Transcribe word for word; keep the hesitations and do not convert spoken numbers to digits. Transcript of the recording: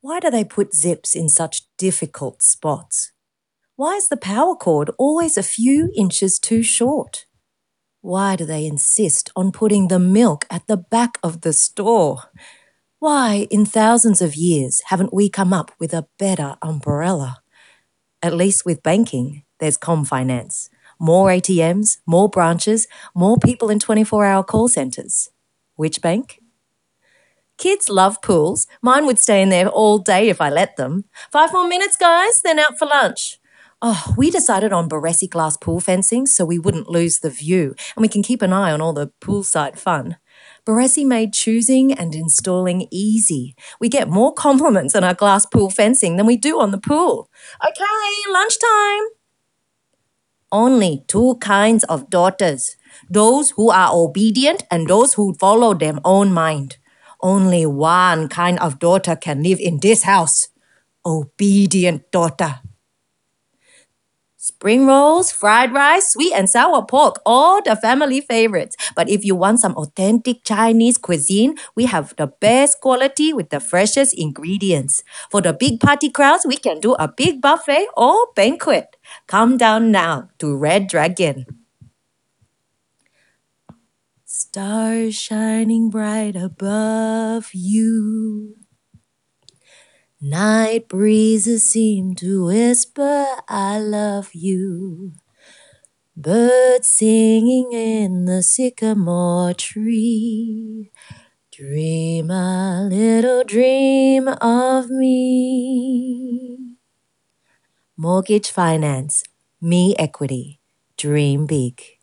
Why do they put zips in such difficult spots? Why is the power cord always a few inches too short? Why do they insist on putting the milk at the back of the store? Why, in thousands of years, haven't we come up with a better umbrella? At least with banking, there's ComFinance. More A T Ms, more branches, more people in twenty-four hour call centres. Which bank? Kids love pools. Mine would stay in there all day if I let them. Five more minutes, guys, then out for lunch. Oh, we decided on Baresi glass pool fencing so we wouldn't lose the view and we can keep an eye on all the poolside fun. Baresi made choosing and installing easy. We get more compliments on our glass pool fencing than we do on the pool. Okay, lunchtime. Only two kinds of daughters, those who are obedient and those who follow their own mind. Only one kind of daughter can live in this house. Obedient daughter. Spring rolls, fried rice, sweet and sour pork, all the family favorites. But if you want some authentic Chinese cuisine, we have the best quality with the freshest ingredients. For the big party crowds, we can do a big buffet or banquet. Come down now to Red Dragon. Stars shining bright above you. Night breezes seem to whisper, I love you. Birds singing in the sycamore tree. Dream a little dream of me. Mortgage Finance, Me Equity. Dream big.